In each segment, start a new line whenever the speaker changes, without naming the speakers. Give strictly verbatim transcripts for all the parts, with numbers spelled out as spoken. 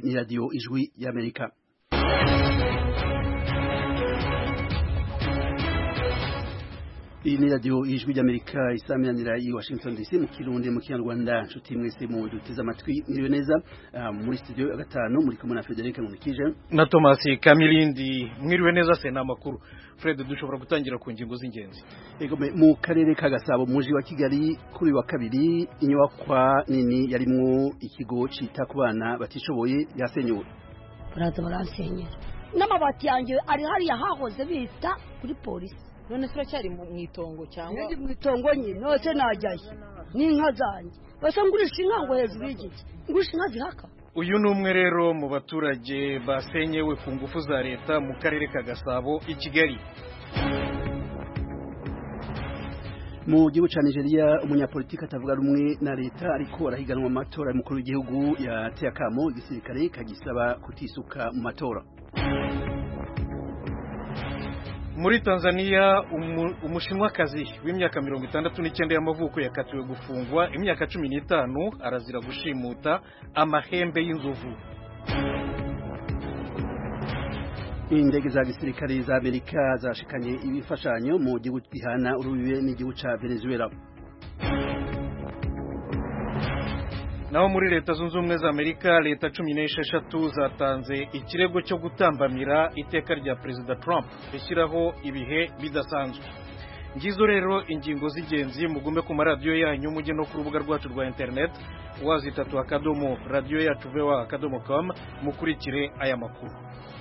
ni radio Ijwi y'Amerika. Iyi ni radio Ijwi y'Amerika isaminanira i Washington D C mu Kirundi mu Kinyarwanda. Nshuti mwese mu duteze amatwi mwiriwe neza uh, muri studio ya gatanu muri kumwe na Frederic Munikije
na Thomas Kamilindi. Mwiriwe neza se na makuru. Fred, dushobora gutangira ku ngingo z'ingenzi.
Ego mu karere ka Gasabo muji wa Kigali kuri wa kabiri inyubakwa nini yarimwo ikigo cita ku bana batishoboye yasenyuwe.
Baraza barasenyera. N'amabati yanjye ari hari yahahoze bita kuri polisi.
None sura cyari mu mwitongo cyangwa
ndi mwitongo nyine nose najyaye n'inka zanjye basa ngurisha inka ngo hejuru y'igiti ngurisha inka zihaka.
Uyu ni umwe rero mu baturage basenyewe ku ngufu za leta mu karere ka Gasabo i Kigali.
Mu gihugu ca Nigeria umunyapolitiki atavuga rumwe na leta ariko arahiganwa mu matora y'umukuru w'igihugu yateye akamo igisirikare kagisaba kutisuka mu matora.
Muri Tanzania umushinwakazi w'imyaka mirongo itandatu n'icyenda y'amavuko yakatiwe gufungwa imyaka cumi n'itanu arazira gushimuta amahembe y'inzovu.
Indege za gisirikare za Amerika zashikanye ibifashanyo mu gihugu gihana urubibe n'igihugu ca Venezuela.
Naho muri leta zunze ubumwe za Amerika leta cumi n'esheshatu zatanze ikirego cyo gutambamira iteka rya Perezida Trump rishyiraho ibihe bidasanzwe. Ngizo rero ingingo z'ingenzi mugume ku maradiyo yanyu mujye no ku rubuga rwacu rwa internet wazitatu akadomo radio yacu voa akadomo com mukurikire aya makuru.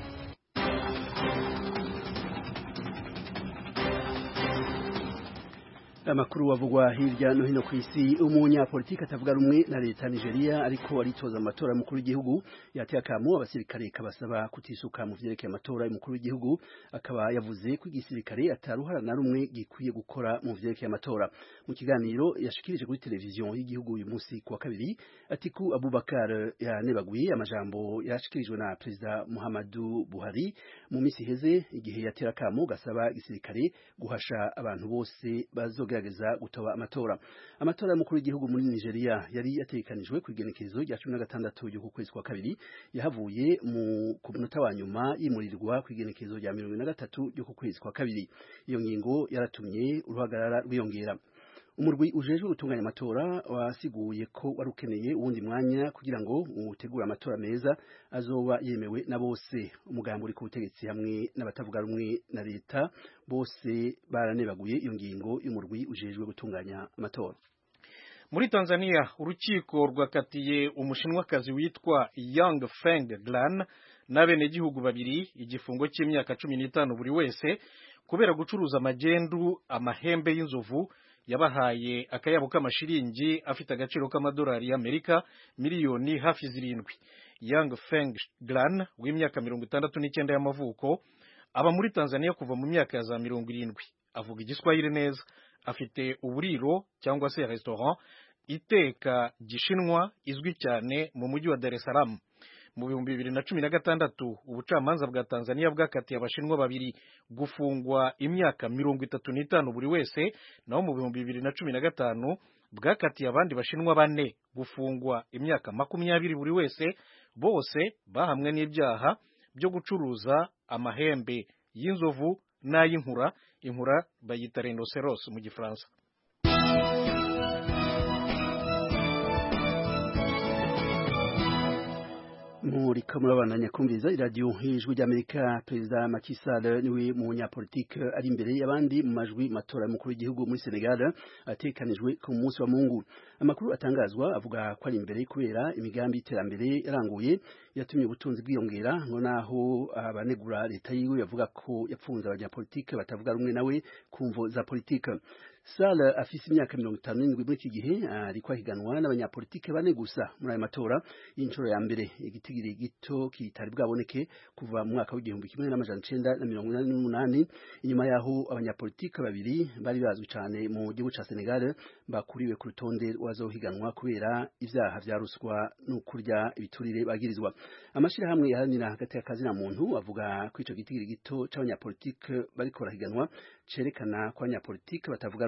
Amakuru wavugwa hirya no hino ku isi. Umunyapolitiki atavuga rumwe na leta Nigeria ariko aritoza amatora y'umukuru w'igihugu yateye akamo abasirikare kabasaba kutisuka mu vyerekeye amatora y'umukuru w'igihugu, akaba yavuze ko igisirikare ataruhara na rumwe gikwiye gukora mu vyerekeye amatora. Mu kiganiro yashikirije kuri televiziyo y'igihugu uyu munsi kuwa kabiri, Atiku Abubakar yanebaguye amajambo yashikirijwe na Perezida Muhammadu Buhari mu misi heze igihe yatera akamo gasaba igisirikare guhasha abantu bose bazo gerageza gutaba amatora. Amatora y'umukuru w'igihugu muri Nigeria yari yatekanijwe ku igenekerezo rya cumi na gatandatu y'uku kwezi kwa kabiri, yahavuye mu ku munota wa nyuma yimurirwa ku igenekerezo rya mirongo ine na gatatu y'uku kwezi kwa kabiri. Iyo ngingo yaratumye uruhagarara rwiyongera. Umurwi ujejwe gutunganya amatora wasiguye ko warukeneye uwundi mwanya kugira ngo utegure amatora meza azoba yemewe na bose. Umugambi uri ku butegetsi hamwe n'abatavuga rumwe na leta bose baranebaguye iyo ngingo y'umurwi ujejwe gutunganya amatora.
Muri Tanzania urukiko rwakatiye umushinwakazi witwa Yang Feng Glan n'abenegihugu babiri igifungo cy'imyaka cumi n'itanu buri wese kubera gucuruza amagendu amahembe y'inzovu yabahaye akayabo k'amashiringi afite agaciro k'amadolari y'Amerika miliyoni hafi zirindwi. Yang Feng Glan w'imyaka mirongo itandatu n'icyenda y'amavuko aba muri Tanzania kuva mu myaka ya za mirongo irindwi. Avuga igiswahili neza, afite uburiro cyangwa se restaurant iteka gishinwa izwi cyane mu mujyi wa Dar es Salaam. Mu bihumbi bibiri na cumi na gatandatu ubucamanza bwa Tanzania bwakatiye abashinwa babiri gufungwa imyaka mirongo itatu n'itanu buri wese, naho mu bihumbi bibiri na cumi na gatanu bwakatiye abandi bashinwa bane gufungwa imyaka makumyabiri buri wese, bose bahamwe n'ibyaha byo gucuruza amahembe y'inzovu n'ay'inkura. Inkura bayita rhinoceros mu Gifaransa.
Muri kamurabana nyakumviza iradiyo Ijwi ry'Amerika. Perezida Macky Sall niwe munyapolitiki ari imbere y'abandi mu majwi matora y'umukuru w'igihugu muri Senegal atekanijwe ku munsi wa Mungu. Amakuru atangazwa avuga ko ari imbere kubera imigambi y'iterambere yaranguye yatumye ubutunzi bwiyongera, ngo naho abanegura leta yiwe bavuga ko yapfunze abanyapolitiki batavuga rumwe nawe ku mvo za politiki. Sall afise imyaka mirongo itanu n'indwi muri iki gihe ariko ahiganwa n'abanyapolitiki bane gusa muri ayo matora y'inshuro ya mbere. Igitigiri gito kitari bwaboneke kuva mu mwaka w'igihumbi kimwe n'amajana icenda na mirongo inani n'umunani, inyuma yaho abanyapolitiki babiri bari bazwi cyane mu gihugu ca Senegal bakuriwe ku rutonde rw'abazohiganwa kubera ivyaha vya ruswa no kurya ibiturire bagirizwa. Amashirahamwe yaharanira hagati y'akazina muntu avuga ko ico gitigiri gito c'abanyapolitiki bariko barahiganwa cerekana ko abanyapolitiki batavuga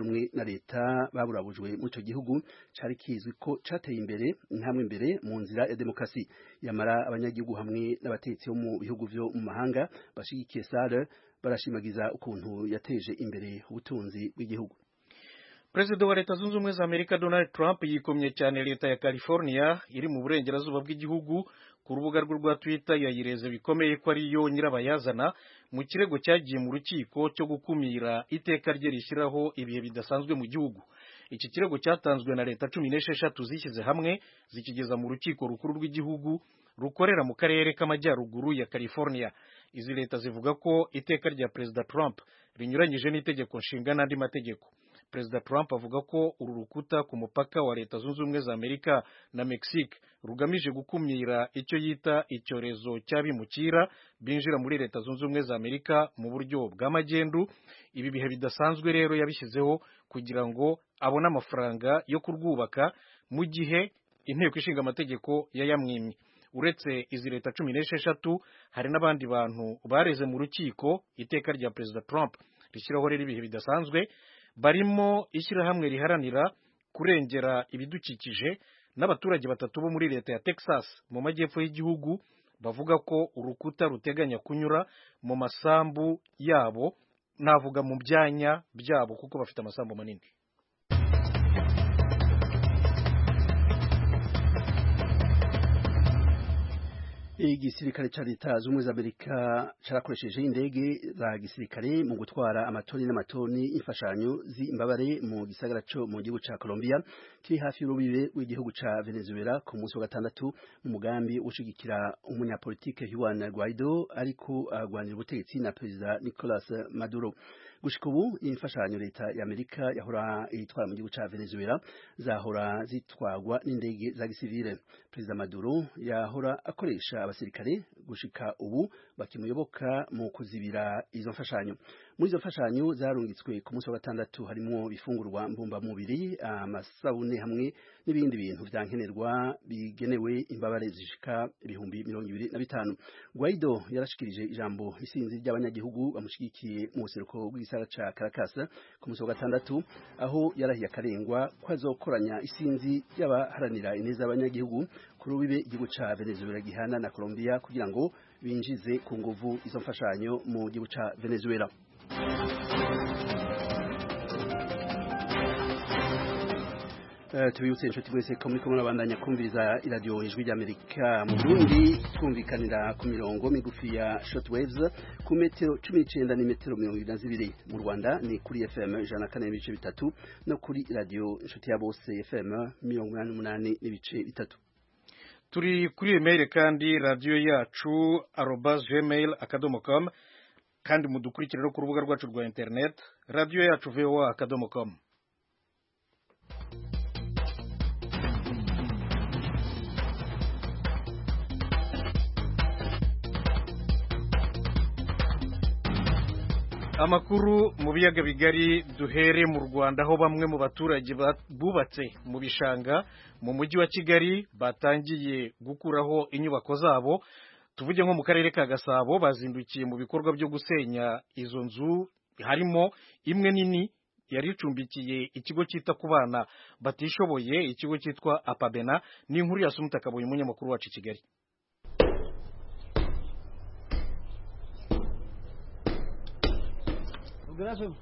rumwe na leta baburabujwe mu ico gihugu cari kizwi ko cateye imbere ntamwe imbere mu nzira ya demokrasi. Yamara abanyagihugu hamwe n'abatetsi bo mu bihugu vyo mu mahanga bashigikiye Sall barashimagiza ukuntu yateje imbere ubutunzi bw'igihugu.
Perezida wa Leta Zunze Ubumwe za Amerika Donald Trump yikomye cyane leta ya California iri mu burengerazuba bw'igihugu. Ku rubuga rwe rwa Twitter yayireze bikomeye ko ari yo nyirabayazana mu kirego cyagiye mu rukiko cyo gukumira iteka rye rishyiraho ibihe bidasanzwe mu gihugu. Iki kirego cyatanzwe na leta cumi n'esheshatu zishyize hamwe zikigeza mu rukiko rukuru rw'igihugu rukorera mu karere k'amajyaruguru ya California. Izi leta zivuga ko iteka rya Perezida Trump rinyuranyije n'itegeko nshinga n'andi mategeko. Perezida Trump avuga ko uru rukuta ku mupaka wa Leta Zunze Ubumwe za Amerika na Mexique rugamije gukumira icyo yita icyorezo cy'abimukira binjira muri Leta Zunze Ubumwe za Amerika mu buryo bw'amagendu. Ibi bihe bidasanzwe rero yabishyizeho kugira ngo abone amafaranga yo kurwubaka mu gihe inteko ishinga amategeko yayamwimye. Uretse izi leta cumi n'esheshatu hari n'abandi bantu bareze mu rukiko iteka rya Perezida Trump rishyiraho rero ibihe bidasanzwe, barimo ishyirahamwe riharanira kurengera ibidukikije n'abaturage batatu bo muri leta ya Texas mu majyepfo y'igihugu bavuga ko urukuta ruteganya kunyura mu masambu yabo, navuga mu byanya byabo kuko bafite amasambu manini.
Igisirikare ca Leta Zunze Ubumwe za Amerika carakoresheje indege za gisirikare mu gutwara amatoni n'amatoni imfashanyo z'imbabare mu gisagara cyo mu gihugu ca Colombia kiri hafi y'urubibe rw'igihugu ca Venezuela ku munsi wa gatandatu mu mugambi ushigikira umunyapolitike Juan Guaido ariko agwanira ubutegetsi na Perezida Nicolas Maduro. Gushika ubu imfashanyo leta ya Amerika yahora itwara mu gihugu ca Venezuela zahora zitwagwa n'indege za gisivile. Perezida Maduro yahora akoresha abasirikare gushika ubu bakimuyoboka mu kuzibira izo mfashanyo. Muri izo mfashanyo zarungitswe ku munsi wa gatandatu harimo bifungurwa mbumba mubiri, amasabune hamwe n'ibindi bintu vyankenerwa bigenewe imbabare zishika ibihumbi mirongo ibiri na bitanu. Guaido yarashikirije ijambo isinzi ry'abanyagihugu bamushigikiye mu buseruko bw'isara ca Caracas ku munsi wa gatandatu aho yarahiye akarengwa ko azokoranya isinzi y'abaharanira ineza y'abanyagihugu ku rubibe igihugu ca Venezuela gihana na Colombia kugira ngo binjize ku nguvu izo mfashanyo mu gihugu ca Venezuela. Uh, tubibutse inshuti mwese ko muriko murabandanya kumviriza iradiyo ijwi ry'Amerika mu Burundi twumvikanira ku mirongo migufi ya shortwaves ku metero cumi n'icenda n'imetero mirongo ibiri na zibiri. Mu Rwanda ni kuri F M ijana na kane n'ibice bitatu no kuri radiyo inshuti ya bose F M mirongo umunani n'umunani n'ibice bitatu.
Turi kuri email kandi radio yacu arobase gmail akadomo com kandi mudukurikire ku rubuga rwacu rwa internet radio yacu voa akadomo com. Amakuru mu biyaga bigari duhere mu Rwanda aho bamwe mu baturage bubatse mu bishanga mu mujyi wa Kigali batangiye gukuraho inyubako zabo. Tuvuge nko mu karere ka Gasabo bazindukiye mu bikorwa byo gusenya izo nzu, harimo imwe nini yari icumbikiye ikigo cyita ku bana batishoboye, ikigo cyitwa Apabena. Ni inkuru ya Sumuta Kaboyi umunyamakuru wacu i Kigali.
Gracias.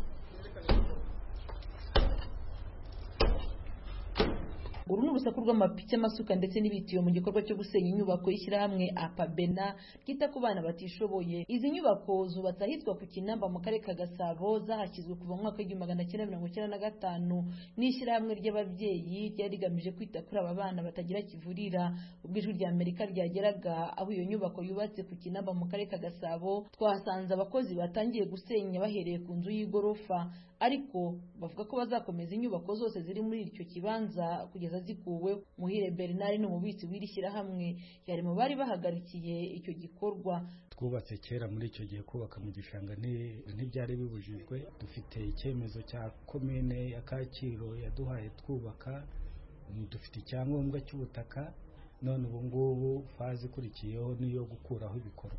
Uru ni urusaku rw'amapiki, amasuka ndetse n'ibitiyo mu gikorwa cyo gusenya inyubako y'ishyirahamwe Apabena ryita ku bana batishoboye. Izi nyubako zubatse ahitwa ku Kinamba mu karere ka Gasabo, zahashyizwe kuva mu mwaka w'igihumbi magana cyenda mirongo icyenda na gatanu n'ishyirahamwe ry'ababyeyi ryari rigamije kwita kuri aba bana batagira kivurira. Ubwo ijwi rya Amerika ryageraga aho iyo nyubako yubatse ku Kinamba mu karere ka Gasabo, twahasanze abakozi batangiye gusenya bahereye ku nzu y'igorofa, ariko bavuga ko bazakomeza inyubako zose ziri muri icyo kibanza kugeza zikuwe. Muhire Bernard ni umubitsi w'iri shyirahamwe, yari mu bari bahagarikiye icyo gikorwa.
Twubatse kera muri icyo gihe kubaka mu gishanga ntibyari bibujijwe. Dufite icyemezo cya komine ya Kacyiru yaduhaye twubaka, dufite icyangombwa cy'ubutaka, none ubu ngubu fazi ikurikiyeho niyo gukuraho ibikorwa.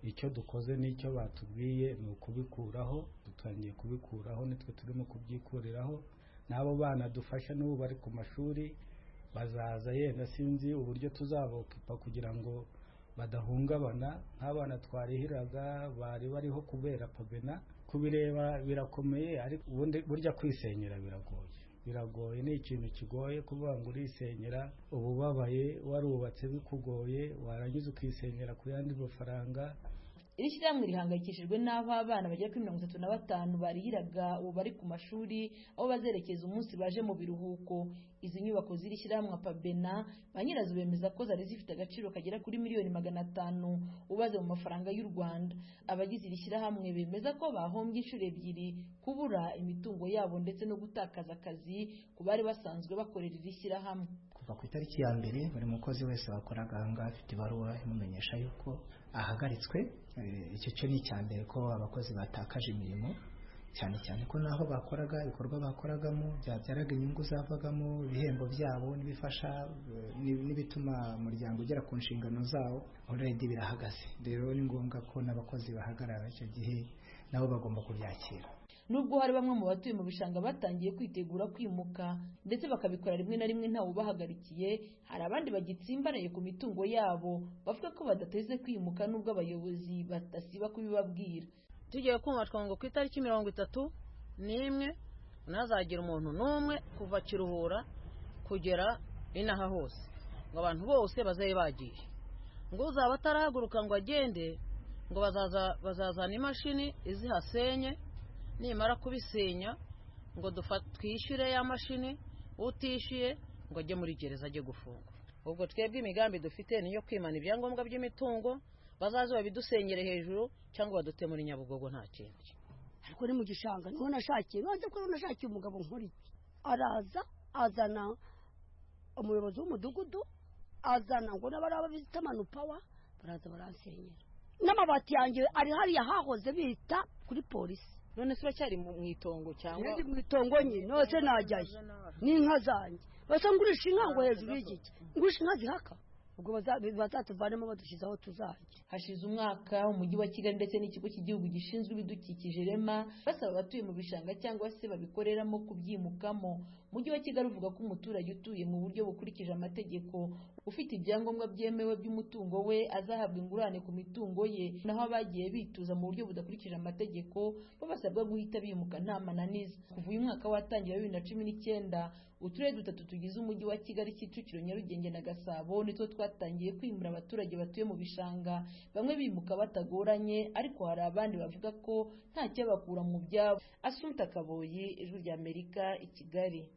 icyo dukoze n'icyo batubwiye ni ukubikuraho, dutangiye kubikuraho, nitwe turimo kubyikuriraho. N'abo bana dufasha n'ubu bari ku mashuri bazaza, yenda sinzi uburyo tuzabokipa kugira ngo badahungabana. Nk'abana twarihiraga bari bariho kubera Pabena, kubireba birakomeye, ariko ubundi burya kwisenyera biragoye biragoye ni ikintu kigoye kuvuga ngo urisenyera ububabaye, warubatse bikugoye, warangiza ukisenyera ku yandi mafaranga.
Iri shyirahamwe rihangayikishijwe n'aho abana bagera kuri mirongo itatu na batanu barihiraga ubu bari ku mashuri aho bazerekeza umunsi baje mu biruhuko. Izi nyubako ziri shyirahamwe Pabena ba nyirazo bemeza ko zari zifite agaciro kagera kuri miliyoni magana atanu ubaze mu mafaranga y'u Rwanda. Abagize iri shyirahamwe bemeza ko bahombye inshuro ebyiri, kubura imitungo yabo ndetse no gutakaza akazi ku bari basanzwe bakorera iri shyirahamwe.
Kuva ku itariki ya mbere buri mukozi wese wakoraga ahangaha afite ibaruwa imumenyesha yuko ahagaritswe. Icyo cyo ni icya mbere ko abakozi batakaje imirimo, cyane cyane ko naho bakoraga ibikorwa bakoragamo byabyaraga inyungu zavagamo, ibihembo byabo n'ibifasha n'ibituma umuryango ugera ku nshingano zawo already birahagaze. Rero ni ngombwa ko n'abakozi bahagarara icyo gihe nabo bagomba kubyakira.
Nubwo hari bamwe mu batuye mu bishanga batangiye kwitegura kwimuka ndetse bakabikora rimwe na rimwe ntawe ubahagarikiye, hari abandi bagitsimbaraye ku mitungo yabo bavuga ko badateze kwimuka nubwo abayobozi batasiba kubibabwira.
Tugiye kumva ngo ku itariki mirongo itatu n'imwe ntazagira umuntu n'umwe kuva Kiruhura kugera inaha hose, ngo abantu bose bazaye bagiye, ngo uzaba atarahaguruka ngo agende ngo bazaza bazazana imashini izihasenye, nimara kubisenya ngo twishyure ya mashini, utishyuye ngo ajye muri gereza ajye gufungwa. Ubwo twebwe imigambi dufite niyo kwimana ibyangombwa by'imitungo, bazaze babidusenyere hejuru cyangwa badute muri Nyabugogo nta kindi.
Ariko ni mu gishanga niho nashakiye, none ko nashakiye umugabo nkuri, araza azana umuyobozi w'umudugudu, azana ngo n'abaraba bizita manupawa, baraza baransenyera. N'amabati yanjye ari hariya hahoze bita kuri polisi.
None se uracyari mu itongo cyangwa?
Ndi mu itongo nyine, nose najyaye n'inka zanjye. Basa ngurisha inka ngo hejuru y'igiti, ngurisha inka zihaka, ubwo bazatuvanemo badushyizeho tuzajya.
Hashize umwaka umujyi wa Kigali ndetse n'ikigo cy'igihugu gishinzwe ibidukikije Rema basaba abatuye mu bishanga cyangwa se babikoreramo kubyimukamo. Umujyi wa Kigali uvuga ko umuturage utuye mu buryo bukurikije amategeko ufite ibyangombwa byemewe by'umutungo we azahabwa ingurane ku mitungo ye, naho abagiye bituza mu buryo budakurikije amategeko bo basabwa guhita bimuka nta mananiza. Kuva uyu mwaka watangira bibiri na cumi n'icyenda uturere dutatu tugize umujyi wa Kigali, Kicukiro, Nyarugenge na Gasabo nitwo twatangiye kwimura abaturage batuye mu bishanga, bamwe bimuka batagoranye, ariko hari abandi bavuga ko nta cyabakura mu byabo. Asumta Kaboyi, Ijwi rya Amerika, i Kigali.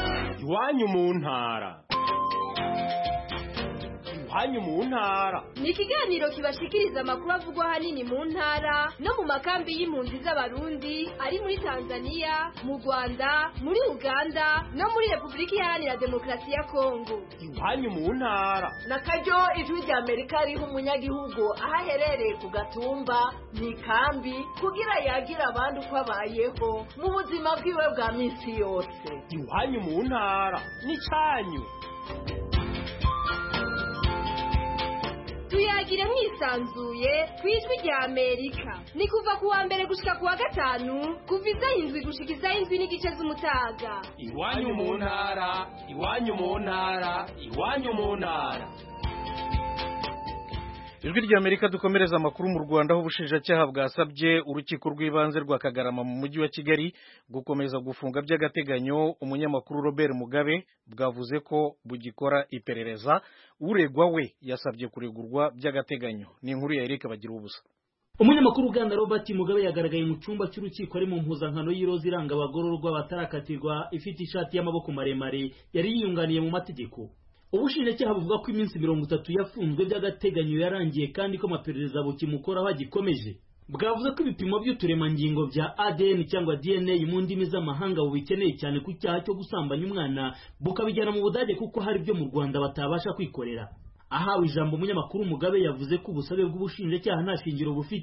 Iwanyu mu ntara. Iwanyu mu ntara
ni ikiganiro kibashikiriza amakuru avugwa ahanini mu ntara no mu makambi y'impunzi z'abarundi ari muri Tanzania, mu Rwanda, muri Uganda no muri Repubulika Iharanira Demokarasi ya Kongo.
Iwanyu mu ntara
na karyo Ijwi rya Amerika riha umunyagihugu aho aherereye ku gatumba mu ikambi kugira yagira abandi uko abayeho mu buzima bwiwe bwa minsi yose.
Iwanyu mu ntara ni cyanyu.
Tuyagire mwisanzuye kwijwi rya Amerika. Ni kuva kuwa mbere gushika kuwa gatanu, kuva izayindwi gushika izayindwi n'igice z'umutaga.
Iwanyu mu ntara, iwanyu mu ntara, iwanyu mu ntara.
Ijwi rya Amerika dukomereza amakuru mu Rwanda aho ubushinjacyaha bwasabye urukiko rw'ibanze rwa Kagarama mu mujyi wa Kigali gukomeza gufunga by'agateganyo umunyamakuru Robert Mugabe, bwavuze ko bugikora iperereza. Uregwa we yasabye kuregurwa by'agateganyo. Ni inkuru ya Eric Bagira ubusa.
Umunyamakuru Uganda Robert Mugabe yagaragaye mu cyumba cy'urukiko ari mu mpuzankano y'iroza iranga abagororwa batarakatirwa ifite ishati y'amaboko maremare yari yiyunganiye mu mategeko. Ubushinjacyaha buvuga ko iminsi mirongo itatu yafunzwe by'agateganyo yarangiye kandi ko amaperereza bukimukoraho agikomeje. Bwavuze ko ibipimo by'uturemangingo bya A D N cyangwa D N A mu ndimi z'amahanga bubikeneye cyane ku cyaha cyo gusambanya umwana bukabijyana mu Budage kuko hari byo mu Rwanda batabasha kwikorera. Ahawe ijambo umunyamakuru Mugabe yavuze ko ubusabe bw'ubushinjacyaha nta shingiro bufite.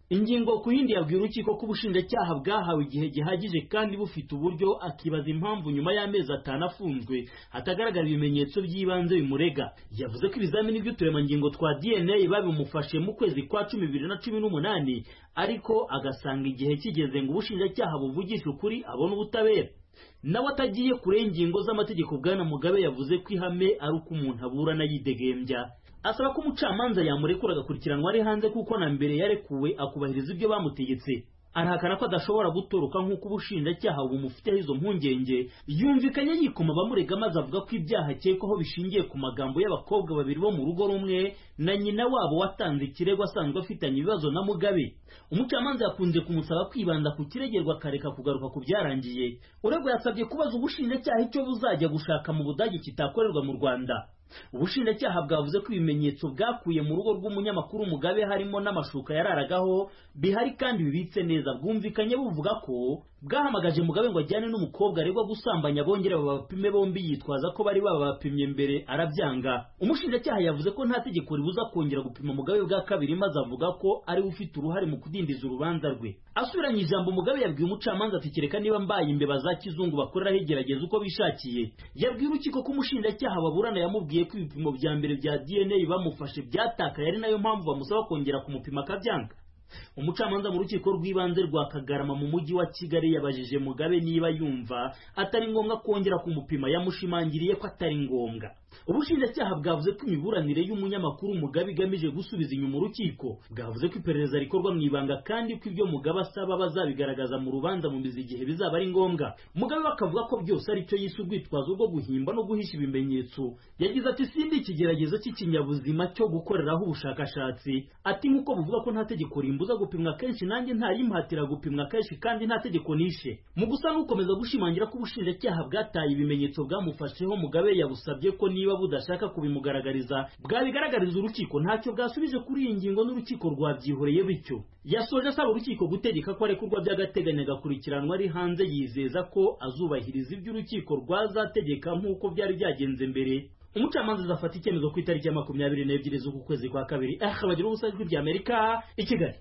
ingingo ku yindi yabwiye urukiko ko ubushinjacyaha bwahawe igihe gihagije kandi bufite uburyo, akibaza impamvu nyuma y'amezi atanu afunzwe hatagaragara ibimenyetso by'ibanze bimurega. Yavuze ko ibizamini by'uturemangingo twa D N A babimufashe mu kwezi kwa cumi bibiri na cumi n'umunani, ariko agasanga igihe kigeze ngo ubushinjacyaha buvugishe ukuri abone ubutabera. Nawe atagiye kure ingingo z'amategeko, Bwana Mugabe yavuze ko ihame ari uko umuntu aburana yidegembya. Asaba ko umucamanza yamurekura agakurikiranwa ari hanze kuko na mbere yarekuwe akubahiriza ibyo bamutegetse. Arahakana ko adashobora gutoroka nk'uko ubushinjacyaha bumufiteho izo mpungenge. Yumvikanye yikoma abamurega maze avuga ko ibyaha akekwaho bishingiye ku magambo y'abakobwa babiri bo mu rugo rumwe na nyina wabo watanze ikirego asanzwe afitanye ibibazo na Mugabe. Umucamanza yakunze kumusaba kwibanda ku kiregerwa akareka kugaruka ku byarangiye. Uregwa yasabye kubaza ubushinjacyaha icyo buzajya gushaka mu Budage kitakorerwa mu Rwanda. Ubushinjacyaha bwavuze ko ibimenyetso bwakuye mu rugo rw'umunyamakuru Mugabe harimo n'amashuka yararagaho bihari kandi bibitse neza. Bwumvikanye buvuga ko bwahamagaje Mugabe ngo ajyane n'umukobwa aregwa gusambanya bongere babapime bombi yitwaza ko bari babapimye mbere arabyanga. Umushinjacyaha yavuze ko nta tegeko ribuza kongera gupima Mugabe bwa kabiri, maze avuga ko ari ufite uruhare mu kudindiza urubanza rwe. Asubiranye ijambo, Mugabe yabwiye umucamanza ati kereka niba mbaye imbeba za kizungu bakoreraho igerageza uko bishakiye. Yabwiye urukiko ko umushinjacyaha baburana yamubwiye ko ibipimo bya mbere bya D N A bamufashe byatakaye, ari nayo mpamvu bamusaba kongera kumupima akabyanga. Umucamanza mu rukiko rw'ibanze rwa Kagarama mu mujyi wa Kigali yabajije Mugabe niba yumva atari ngombwa kongera kumupima. Yamushimangiriye ko atari ngombwa. Ubushinjacyaha bwavuze ko imiburanire y'umunyamakuru Mugabe igamije gusubiza inyuma urukiko. Bwavuze ko iperereza rikorwa mu ibanga kandi ko ibyo Mugabe asaba bazabigaragaza mu rubanza mu mizi igihe bizaba ari ngombwa. Mugabe bakavuga ko byose ari cyo yise urwitwazo rwo guhimba no guhisha ibimenyetso. Yagize ati sindi ikigeragezo cy'ikinyabuzima cyo gukoreraho ubushakashatsi. Ati nk'uko buvuga ko nta tegeko rimbuza gupimwa kenshi, nanjye ntarimuhatira gupimwa kenshi kandi nta tegeko nishe. Mu gusa n'ukomeza gushimangira ko ubushinjacyaha bwataye ibimenyetso bwamufasheho, Mugabe yabusabye ko niba budashaka kubimugaragariza bwabigaragariza urukiko. Ntacyo bwasubije kuri iyi ngingo n'urukiko rwabyihoreye bityo. Yasoje asaba urukiko gutegeka ko arekurwa by'agateganyo agakurikiranwa ari hanze, yizeza ko azubahiriza ibyo urukiko rwazategeka nk'uko byari byagenze mbere. Umucamanza azafata icyemezo ku itariki ya makumyabiri n'ebyiri z'uku kwezi kwa kabiri. Ah, bagira ubusa ijwi rya Amerika i Kigali.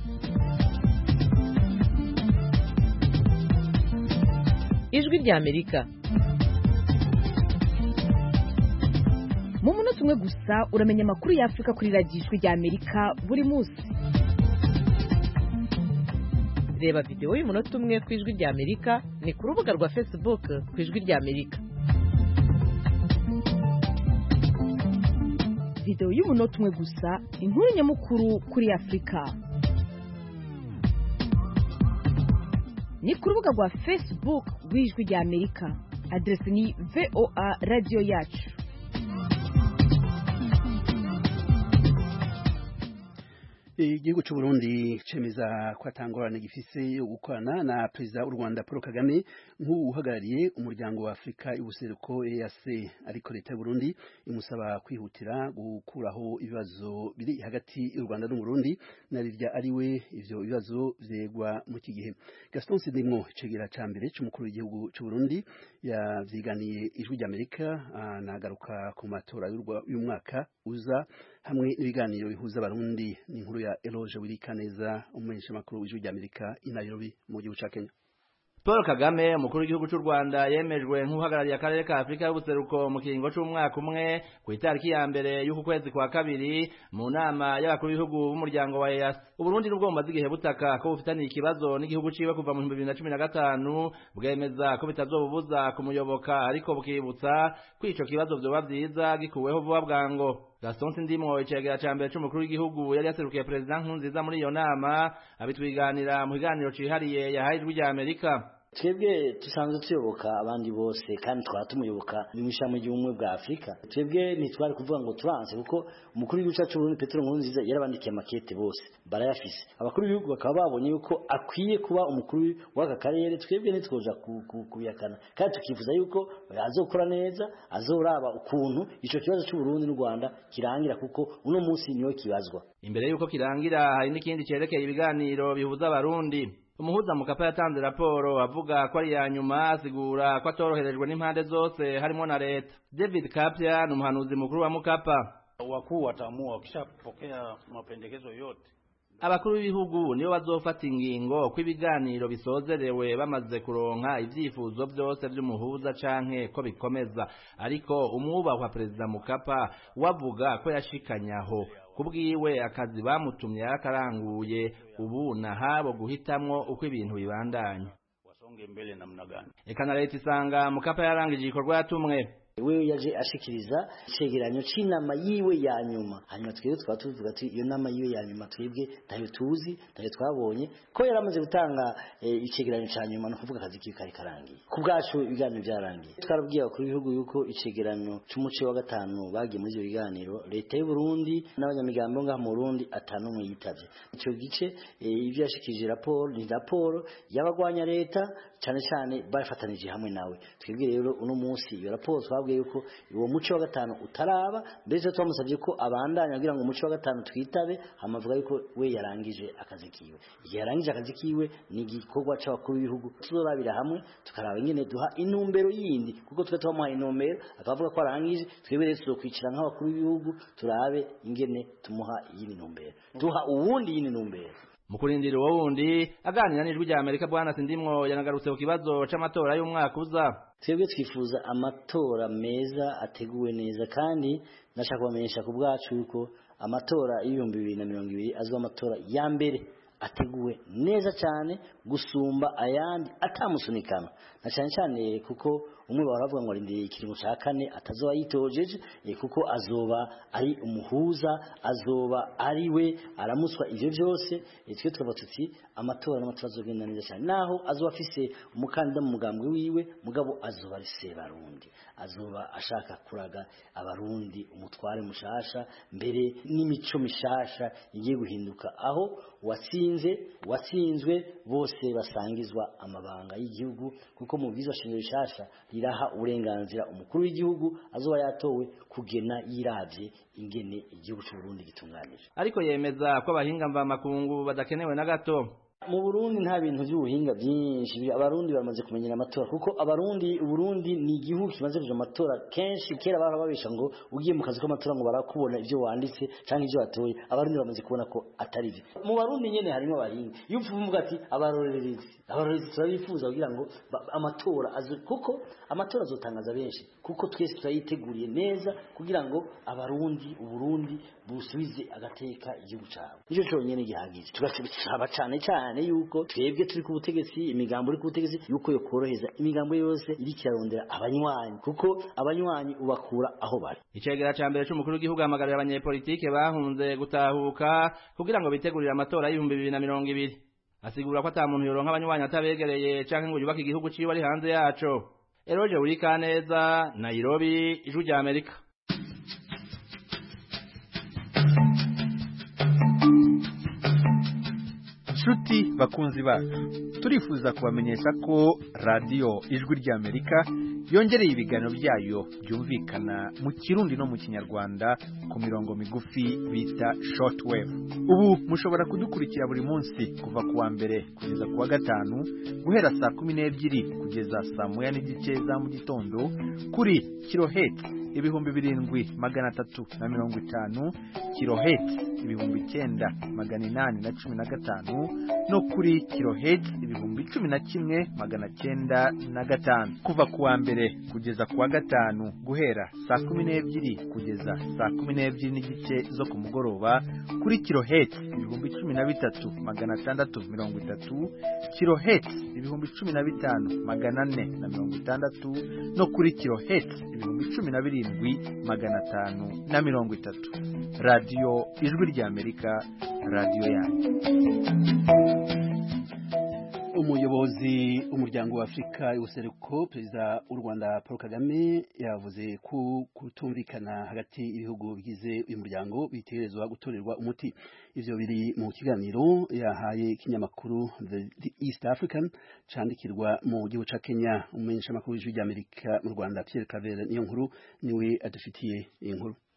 Ijwi rya Amerika. Mu munota umwe gusa uramenya amakuru ya Afrika kuri radiyo Ijwi rya Amerika buri munsi. Reba video y'umunota umwe ku Ijwi rya Amerika ni ku rubuga rwa Facebook ku Ijwi rya Amerika. Video y'umunota umwe gusa, inkuru nyamukuru kuri Afrika. Ni ku rubuga rwa Facebook rw'Ijwi rya Amerika. Adresi ni V O A Radio Yacu.
Igihugu cy'u Burundi cemeza ko atangorane gifise yo gukorana na Perezida w'u Rwanda Paul Kagame nk'uhagarariye umuryango wa Afrika y'ubuseruko E A C, ariko leta y'u Burundi imusaba kwihutira gukuraho ibibazo biri hagati y'u Rwanda n'u Burundi na rirya ariwe ivyo bibazo vyegwa mu iki gihe. Gaston Sidimwo cegera ca mbere c'umukuru w'igihugu cy'u Burundi yavyiganiye Ijwi rya Amerika, anagaruka ku matora y'umwaka uza hamwe n'ibiganiro bihuza abarundi. Ni inkuru ya Eloge Wirikaneza, umumenyesha makuru w'Ijwi rya Amerika i Nairobi mu gihugu ca Kenya.
Paul Kagame umukuru w'igihugu cy'u Rwanda yemejwe nk'uhagarariye akarere ka Afrika y'ubuseruko mu kiringo c'umwaka umwe ku itariki ya mbere y'uku kwezi kwa kabiri mu nama y'abakuru b'ibihugu b'umuryango wa E A C. Uburundi nubwo bumaze igihe butaka ko bufitaniye ikibazo n'igihugu ciwe kuva mu bibiri na cumi na gatanu, bwemeza ko bitazobubuza kumuyoboka, ariko bukibutsa ko ico kibazo vyoba vyiza gikuweho vuba bwango. Gaston Sidimwo icegera ca mbere c'umukuru w'igihugu yari yaserukiye Perezida Nkurunziza muri iyo nama, abitwiganira mu kiganiro cihariye yahaye Ijwi rya Amerika.
Twebwe tusanzwe tuyoboka abandi bose kandi twara tumuyoboka bimusha mu gihugu bwa Afrika. Twebwe ntitwari kuvuga ngo turanze, kuko umukuru w'igihugu cyacu Burundi Petero Nkurunziza yarabandikiye makete bose barayafise. Abakuru b'ibihugu bakaba babonye yuko akwiye kuba umukuru w'aka karere. Twebwe ntitwoja kubiyakana kandi tukifuza yuko azokora neza, azoraba ukuntu ico kibazo cy'u Burundi n'u Rwanda kirangira, kuko uno munsi niyo kibazwa.
Imbere yuko kirangira hari n'ikindi cerekeye ibiganiro bihuza abarundi. Umuhuza Mukapa yatanze raporo avuga ko ari ya nyuma, asigura ko atoroherejwe n'impande zose harimo na leta. David Kapia ni umuhanuzi mukuru wa Mukapa.
Wakuu wataamua, wakishapokea mapendekezo yote
abakuru b'ibihugu nibo bazofata ingingo ko ibiganiro bisozerewe bamaze kuronka ivyifuzo byose vy'umuhuza canke ko bikomeza ariko umwubahwa perezida Mukapa wavuga ko yashikanyaho kubwiwe akazi bamutumye yakaranguye ubu nahabo guhitamwo uko ibintu bibandanya
wasonge mbele namna gani
eka na leta isanga Mukapa yarangije igikorwa yatumwe
wewe yaje ashikiriza icegeranyo c'inama yiwe ya nyuma hanyuma twebwe twaba tuvuga ati iyo nama yiwe ya nyuma twebwe tayo tuzi tayo twabonye ko yaramaze gutanga e, icegeranyo ca nyuma no kuvuga akazi kiwe kari karangiye ku bwacu ibiganiro byarangiye twarabwiye abakuru b'ibihugu yuko icegeranyo c'umuce wa gatanu bagiye muri ivyo biganiro leta y'u Burundi n'abanyamigambo ngaha mu Burundi atanu mu yitavye ico gice e, ivyo yashikije raporo ni raporo y'abagwanya leta cyane cyane bafatanije hamwe nawe twebwe rero uno munsi iyo raporo twabwiye yuko uwo muco wa gatanu utaraba mbese twamusabye ko abandanya kugira ngo umuco wa gatanu twitabe hamavuga yuko we yarangije akazi kiwe yarangije akazi kiwe ni igikorwa c'abakuru b'ibihugu tuzorabira hamwe tukaraba ingene duha inumbero yindi kuko twe twamuha inumbero akavuga ko arangije twebwe rero tuzokwicira nk'abakuru b'ibihugu turabe ingene tumuha iyi numbero duha uwundi iyi numbero
mukurindira uwo wundi aganira n'ijwi rya Amerika bwana Sindimwo yanagarutse ku kibazo c'amatora y'umwaka uza
twebwe twifuza amatora meza ateguwe neza kandi nashaka kubamenyesha ku bwacu yuko amatora y'ibihumbi bibiri na mirongo ibiri azwa amatora ya mbere ateguwe neza cyane gusumba ayandi atamusunikana na cyane cyane kuko umwe baravuga ngo arindiriye ikiringo ca kane atazoba yitojeje e, kuko azoba ari umuhuza azoba ari we aramuswa ivyo byose e, twe twaba tuti amatora n'amatora azogenda neza cyane naho azoba afise umukandida mu mugambwe wiwe mugabo azoba ari Sebarundi azoba ashaka kuraga abarundi umutware mushasha mbere n'imico mishasha igiye guhinduka aho watsinze watsinzwe bose basangizwa amabanga y'igihugu kuko mu bwiza shingiro bishasha riraha uburenganzira umukuru w'igihugu azoba yatowe kugena yiravye ingene igihugu cy'u Burundi gitunganije
ariko yemeza ko abahinga mva makungu badakenewe na gato
mu Burundi nta bintu by'ubuhinga byinshi abarundi bamaze kumenyera amatora kuko abarundi uburundi ni igihugu kimaze kuja amatora kenshi kera barababesha ngo ugiye mu kazi k'amatora ngo barakubona ivyo wanditse canke ivyo watoye abarundi bamaze kubona ko atari byo mu barundi nyene harimo abahinga iyo uvuga ati abarorerezi abarorerezi turabifuza kugira ngo amatora azo kuko amatora azotangaza benshi kuko twese turayiteguriye neza kugira ngo abarundi uburundi busubize agateka igihugu cyabo nicyo cyonyene gihagije tugasaba cyane cyane yuko twebwe turi ku butegetsi imigambo uri ku butegetsi yuko yo koroheza imigambo yose iri kirarondera abanywanyi kuko abanywanyi ubakura aho bari
icegera ca mbere c'umukuru w'igihugu hamagarira abanyepolitike bahunze gutahuka kugira ngo bitegurire amatora y'ibihumbi bibiri na mirongo ibiri asigura ko ata muntu yoronka abanywanyi atabegereye canke ngo yubake igihugu ciwe ari hanze yaco Eroje Urikaneza Nairobi ijwi rya Amerika
Nshuti bakunzi bacu turifuza kubamenyesha ko radio ijwi rya Amerika yongereye ibiganiro byayo byumvikana mu Kirundi no mu Kinyarwanda ku mirongo migufi bita shortwave. Ubu mushobora kudukurikira buri munsi kuva kuwa mbere kugeza kuwa gatanu guhera saa kumi n'ebyiri kugeza saa moya n'igice za mu gitondo kuri kilohertz ibihumbi birindwi magana atatu na mirongo itanu, kilohertz ibihumbi icyenda magana inani na cumi na gatanu no kuri kilohertz ibihumbi cumi na kimwe magana cyenda na gatanu kuva kuwa mbere kugeza kuwa gatanu guhera saa kumi n'ebyiri kugeza saa kumi n'ebyiri n'igice zo ku mugoroba kuri kilohertz ibihumbi cumi na bitatu magana atandatu mirongo itatu, kilohertz ibihumbi cumi na bitanu magana ane na mirongo itandatu no kuri kilohertz ibihumbi cumi na birindwi magana atanu na mirongo itatu. Radio Ijwi rya Amerika, radio yanyu.
Umuyobozi umuryango wa Afrika y'ubuseruko Perezida w'u Rwanda Paul Kagame yavuze ko kutumvikana hagati y'ibihugu bigize uyu muryango bitegerezwa gutorerwa umuti. Ivyo biri mu kiganiro yahaye ikinyamakuru The East African candikirwa mu gihugu ca Kenya. Umumenyesha makuru w'Ijwi rya Amerika mu Rwanda Pierre Claver niyo nkuru niwe adufitiye inkuru.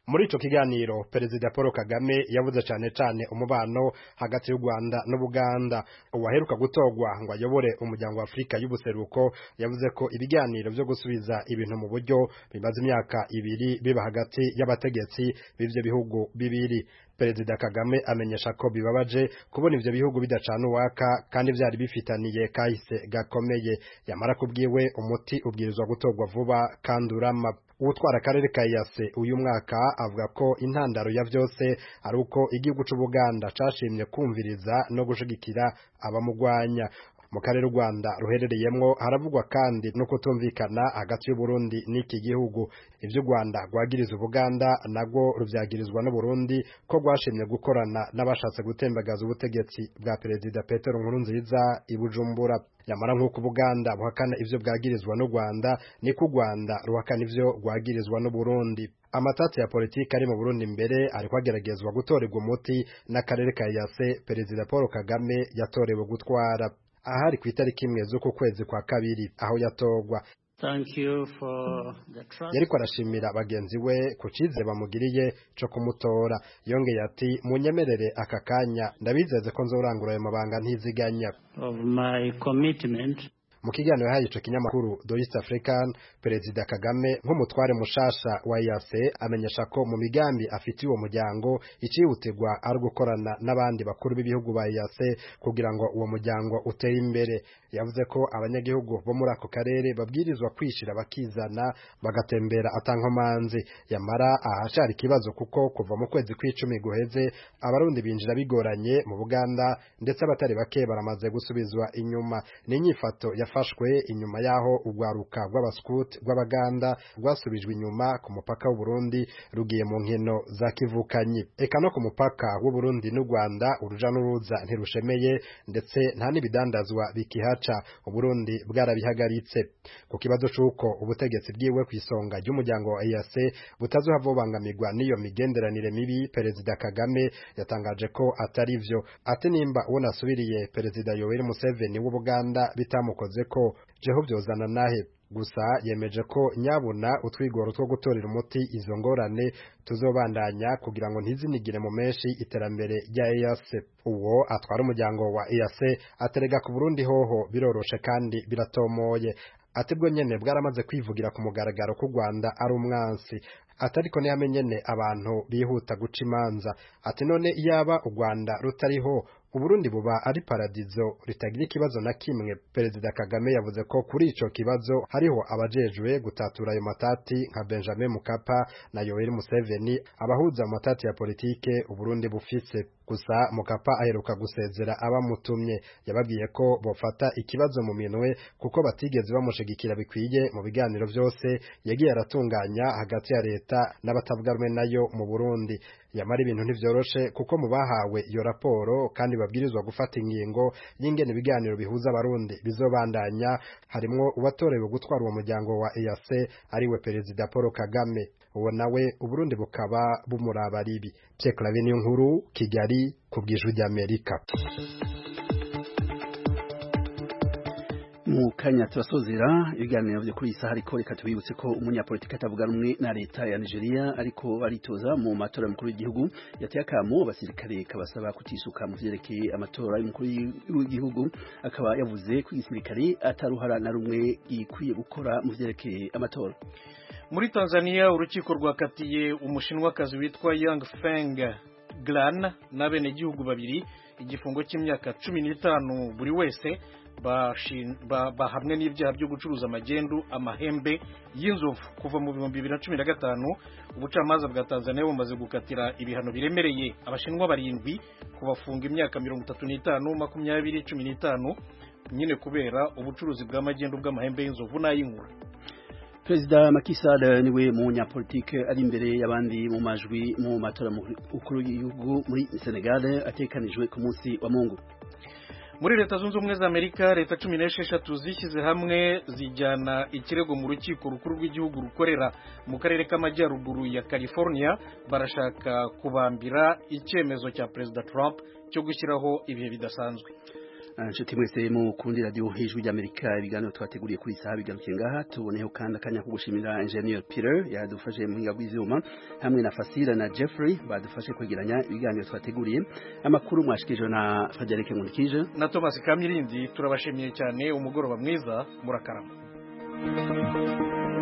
muri ico kiganiro perezida Paul Kagame yavuze cyane cyane umubano hagati y'u Rwanda n'Ubuganda. Uwaheruka gutogwa ngo ayobore umuryango wa Afrika y'ubuseruko yavuze ko ibiganiro byo gusubiza ibintu mu buryo bimaze imyaka ibiri biba hagati y'abategetsi b'ivyo bihugu bibiri. Perezida Kagame amenyesha ko bibabaje kubona ivyo bihugu bidacana uwaka kandi vyari bifitaniye kahise gakomeye. Yamara kubwiwe umuti ubwirizwa gutogwa vuba kandi urama. Utwara akarere ka Yase uyu mwaka avuga ko intandaro ya vyose ari uko igihugu c'Ubuganda cashimye kumviriza no gushigikira abamugwanya. Mu karere u Rwanda ruherereyemwo haravugwa kandi no kutumvikana hagati y'u Burundi n'iki gihugu. Ivyo u Rwanda rwagiriza Ubuganda nagwo ruvyagirizwa n'u Burundi ko rwashimye gukorana n'abashatse gutembagaza ubutegetsi bwa Perezida Petero Nkurunziza i Bujumbura. Yamara nk'uko Ubuganda buhakana ivyo bwagirizwa n'u Rwanda niko u Rwanda ruhakana ivyo rwagirizwa n'u Burundi. Amatati ya politiki ari mu Burundi mbere ariko ageragezwa gutorerwa umuti n'akarere ka Yase Perezida Paul Kagame yatorewe gutwara. Ahari ku itariki imwe z'uku kwezi kwa kabiri aho yatogwa.
Thank you for the trust.
Yariko arashimira bagenzi we ku cizere bamugiriye co kumutora. Yongeye ati munyemerere aka kanya ndabizeze ko nzorangura ayo mabanga ntiziganya.
Of my commitment.
Mu kiganiro yahaye ico kinyamakuru The East African, Perezida Kagame nk'umutware mushasha wa E A C amenyesha ko mu migambi afitiye uwo muryango icihutirwa ari gukorana n'abandi bakuru b'ibihugu ba E A C kugira ngo uwo muryango utere imbere. Yavuze ko abanyagihugu bo muri ako karere babwirizwa kwishira bakizana bagatembera atankomanzi. Yamara ahashari ikibazo kuko kuva mu kwezi kw'icumi guheze abarundi binjira bigoranye mu Buganda ndetse abatari bake baramaze gusubizwa inyuma. Ni inyifato ya fashwe inyuma yaho ugwaruka rw'abascout rw'Abaganda rwasubijwe inyuma ku mupaka w'u Burundi rugiye mu nkino za kivukanyi. Eka no ku mupaka w'u Burundi n'u Rwanda uruja n'uruza ntirushemeye ndetse nta n'ibidandazwa bikihaca. U Burundi bwarabihagaritse. Ku kibazo c'uko ubutegetsi bwiwe kw'isonga ry'umuryango wa E A C butazohavobangamirwa n'iyo migenderanire mibi, Perezida Kagame yatangaje ko atari vyo. Ati nimba uwo nasubiriye Perezida Yoweri Museveni w'Ubuganda bitamukoze ko jeho vyozana nahe. Gusa yemeje ko nyabuna utwigoro two gutorera umuti izo ngorane tuzobandanya kugira ngo ntizinigire mu menshi iterambere rya E A C. Uwo atwara umuryango wa E A C aterega ku Burundi hoho biroroshe kandi biratomoye. Ati bwo nyene bwaramaze kwivugira ku mugaragaro ku Rwanda ari umwansi. Atariko ne yamenyene abantu bihuta guca imanza. Ati none iyaba u Rwanda rutariho u Burundi buba ari paradizo ritagira ikibazo na kimwe. Perezida Kagame yavuze ko kuri ico kibazo hariho abajejwe gutatura ayo matati nka Benjamin Mkapa na Yoweri Museveni abahuza amatati ya politike u Burundi bufise. Gusa Mkapa aheruka gusezera abamutumye. Yababwiye ko bofata ikibazo mu minwe kuko batigeze bamushigikira bikwiye mu biganiro vyose yagiye aratunganya hagati ya leta n'abatavuga rumwe nayo mu Burundi. Yamara ibintu ntivyoroshe kuko mu bahawe iyo raporo kandi babwirizwa gufata ingingo y'ingene ibiganiro bihuza abarundi bizobandanya harimwo uwatorewe gutwara uwo muryango wa E A C ariwe Perezida Paul Kagame. Uwo nawe Uburundi bukaba bumuraba ribi. Pierre Claver Niyonkuru, Kigali, ku bw'Ijwi ry'Amerika.
Mu kanya turasozera ibiganiro byo kuri isaha ariko reka tubibutse ko umunyapolitiki atavuga rumwe na leta ya Nigeria ariko aritoza mu matora y'umukuru w'igihugu yateye akamo abasirikare kabasaba kutisuka mu vyerekeye amatora y'umukuru w'igihugu. Akaba yavuze ko igisirikare ataruhara na rumwe gikwiye gukora mu vyerekeye amatora.
Muri Tanzania urukiko rwakatiye umushinwakazi witwa Yang Feng Glan n'abenegihugu babiri igifungo cy'imyaka cumi n'itanu buri wese bahamwe n'ibyaha byo gucuruza amagendu amahembe y'inzovu. Kuva mu bihumbi bibiri na cumi na gatanu ubucamanza bwa Tanzania bumaze gukatira ibihano biremereye abashinwa barindwi kubafunga imyaka mirongo itatu n'itanu makumyabiri cumi n'itanu nyine kubera ubucuruzi bw'amagendu bw'amahembe y'inzovu n'ay'inkura.
Perezida Macky Sall niwe munyapolitike ari imbere y'abandi mu majwi mu matora y'umukuru w'igihugu muri Senegal atekanijwe ku munsi wa Mungu.
Muri Leta Zunze Ubumwe za Amerika leta cumi n'esheshatu zishyize hamwe zijyana ikirego mu rukiko rukuru rw'igihugu rukorera mu karere k'amajyaruguru ya California barashaka kubambira icyemezo cya Perezida Trump cyo gushyiraho ibihe bidasanzwe.
Nshuti mwese mu kundi radio hejuru y'Amerika ibiganiro twateguriye kuri saha bigarukiye ngaha tuboneho kandi akanya ko gushimira Engineer Peter yadufashe mu hinga bw'ivyuma hamwe na Fasila na Jeffrey badufashe kwegeranya ibiganiro twateguriye amakuru mwashikije na Frederic Munikije
na Thomas Kamilindi turabashimiye cyane umugoroba mwiza murakarama